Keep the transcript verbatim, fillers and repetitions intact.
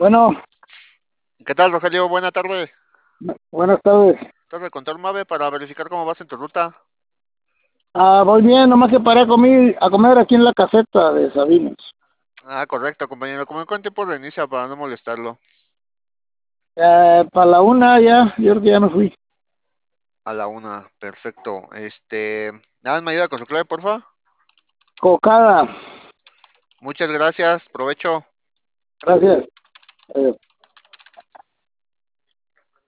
Bueno, ¿Qué tal, Rogelio? Buena tarde. buenas tardes. Trata de contar Mave para verificar cómo vas en tu ruta. Ah, voy bien, nomás que paré a comer, a comer aquí en la caseta de Sabinos. Ah, correcto, compañero. Como en cuánto tiempo reinicia para no molestarlo. Eh, para la una ya, yo creo que ya me fui. A la una, perfecto. Este, nada más me ayuda con su clave, porfa. Cocada, Muchas gracias, provecho. gracias. Adiós.